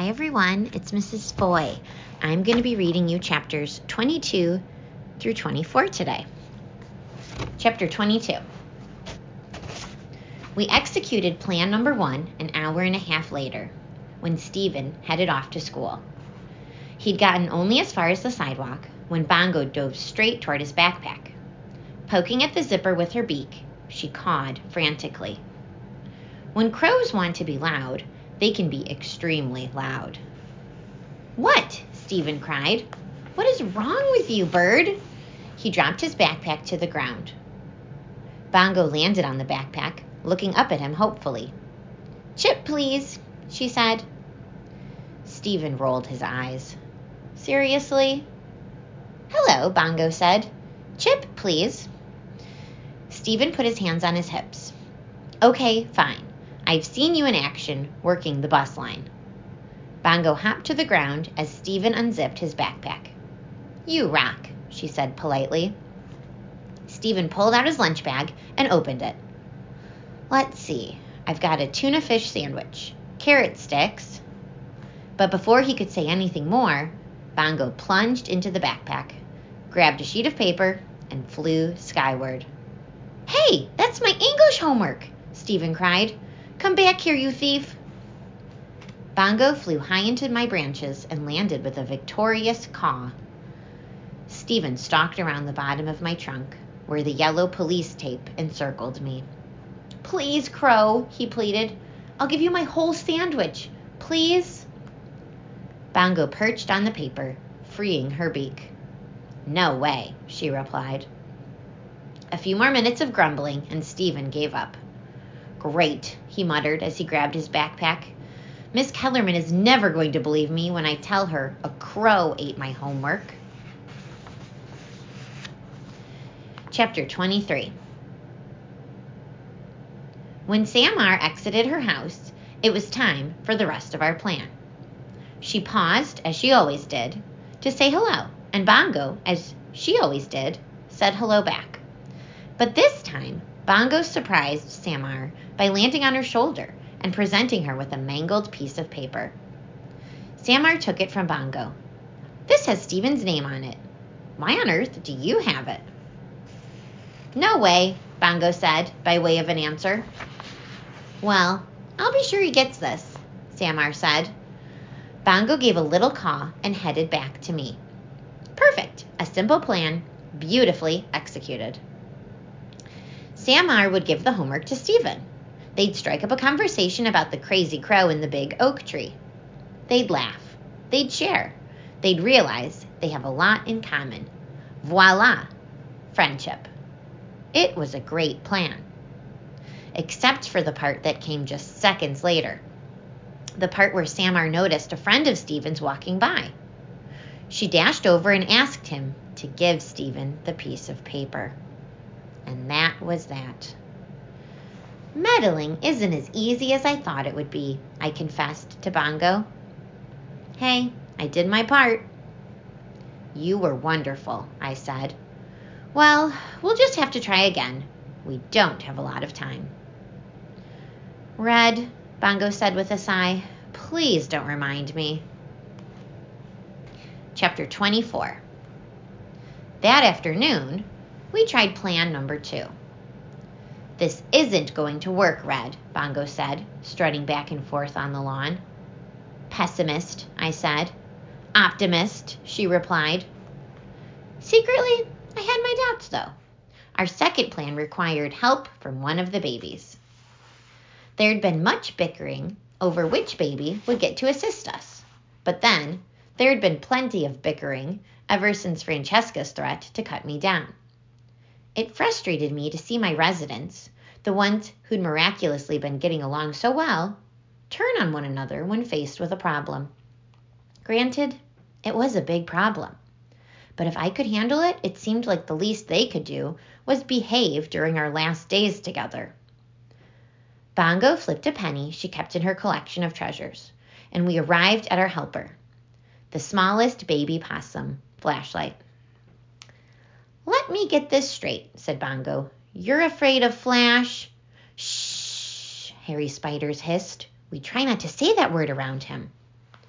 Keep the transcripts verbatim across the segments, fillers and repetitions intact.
Hi everyone, it's Missus Foy. I'm going to be reading you chapters twenty-two through twenty-four today. Chapter twenty-two. We executed plan number one an hour and a half later, when Stephen headed off to school. He'd gotten only as far as the sidewalk when Bongo dove straight toward his backpack. Poking at the zipper with her beak, she cawed frantically. When crows want to be loud, they can be extremely loud. "What?" Stephen cried. "What is wrong with you, bird?" He dropped his backpack to the ground. Bongo landed on the backpack, looking up at him hopefully. "Chip, please," she said. Stephen rolled his eyes. "Seriously?" "Hello," Bongo said. "Chip, please." Stephen put his hands on his hips. "Okay, fine. I've seen you in action working the bus line." Bongo hopped to the ground as Stephen unzipped his backpack. "You rock," she said politely. Stephen pulled out his lunch bag and opened it. "Let's see. I've got a tuna fish sandwich, carrot sticks." But before he could say anything more, Bongo plunged into the backpack, grabbed a sheet of paper, and flew skyward. "Hey, that's my English homework!" Stephen cried. "Come back here, you thief!" Bongo flew high into my branches and landed with a victorious caw. Stephen stalked around the bottom of my trunk, where the yellow police tape encircled me. "Please, Crow," he pleaded. "I'll give you my whole sandwich. Please?" Bongo perched on the paper, freeing her beak. "No way," she replied. A few more minutes of grumbling, and Stephen gave up. "Great," he muttered as he grabbed his backpack. "Miss Kellerman is never going to believe me when I tell her a crow ate my homework." Chapter twenty-three. When Samar exited her house, it was time for the rest of our plan. She paused, as she always did, to say hello, and Bongo, as she always did, said hello back. But this time, Bongo surprised Samar by landing on her shoulder and presenting her with a mangled piece of paper. Samar took it from Bongo. "This has Stephen's name on it. Why on earth do you have it?" "No way," Bongo said, by way of an answer. "Well, I'll be sure he gets this," Samar said. Bongo gave a little caw and headed back to me. Perfect. A simple plan, beautifully executed. Samar would give the homework to Stephen. They'd strike up a conversation about the crazy crow in the big oak tree. They'd laugh. They'd share. They'd realize they have a lot in common. Voila! Friendship. It was a great plan. Except for the part that came just seconds later. The part where Samar noticed a friend of Stephen's walking by. She dashed over and asked him to give Stephen the piece of paper. And that was that. "Meddling isn't as easy as I thought it would be," I confessed to Bongo. "Hey, I did my part." "You were wonderful," I said. "Well, we'll just have to try again. We don't have a lot of time." "Red," Bongo said with a sigh, "please don't remind me." Chapter twenty-four. That afternoon, we tried plan number two. "This isn't going to work, Red," Bongo said, strutting back and forth on the lawn. "Pessimist," I said. "Optimist," she replied. Secretly, I had my doubts, though. Our second plan required help from one of the babies. There had been much bickering over which baby would get to assist us. But then, there had been plenty of bickering ever since Francesca's threat to cut me down. It frustrated me to see my residents, the ones who'd miraculously been getting along so well, turn on one another when faced with a problem. Granted, it was a big problem. But if I could handle it, it seemed like the least they could do was behave during our last days together. Bongo flipped a penny she kept in her collection of treasures, and we arrived at our helper, the smallest baby possum, Flashlight. "Let me get this straight," said Bongo. "You're afraid of Flash?" "Shh," Harry Spiders hissed. "We try not to say that word around him."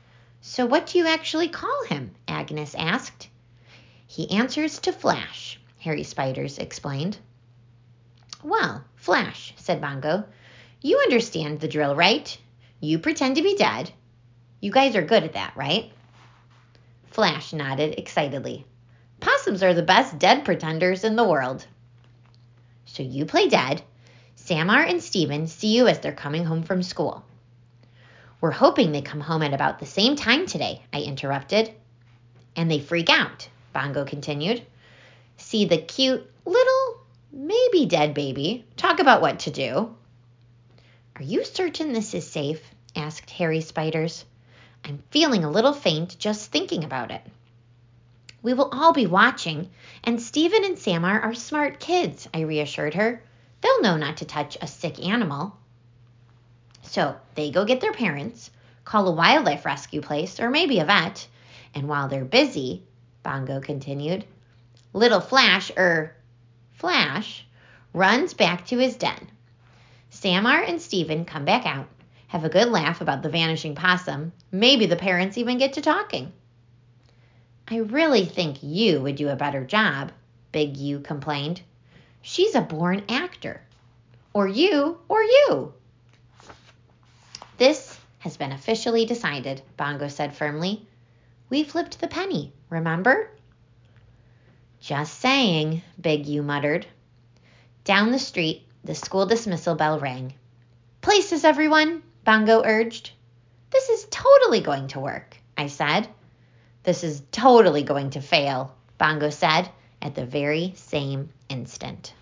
So what do you actually call him? Agnes asked. He answers to Flash, Harry Spiders explained. Well, Flash, said Bongo, you understand the drill, right? You pretend to be dead. You guys are good at that, right? Flash nodded excitedly. Possums are the best dead pretenders in the world. So you play dead. Samar and Steven see you as they're coming home from school. We're hoping they come home at about the same time today, I interrupted. And they freak out, Bongo continued. See the cute little, maybe dead baby talk about what to do. Are you certain this is safe? Asked Harry Spiders. I'm feeling a little faint just thinking about it. We will all be watching, and Steven and Samar are smart kids, I reassured her. They'll know not to touch a sick animal. So they go get their parents, call a wildlife rescue place, or maybe a vet, and while they're busy, Bongo continued, little Flash, er, Flash, runs back to his den. Samar and Steven come back out, have a good laugh about the vanishing possum. Maybe the parents even get to talking. I really think you would do a better job, Big U complained. She's a born actor. Or you, or you. This has been officially decided, Bongo said firmly. We flipped the penny, remember? Just saying, Big U muttered. Down the street, the school dismissal bell rang. Places, everyone, Bongo urged. This is totally going to work, I said. This is totally going to fail, Bongo said at the very same instant.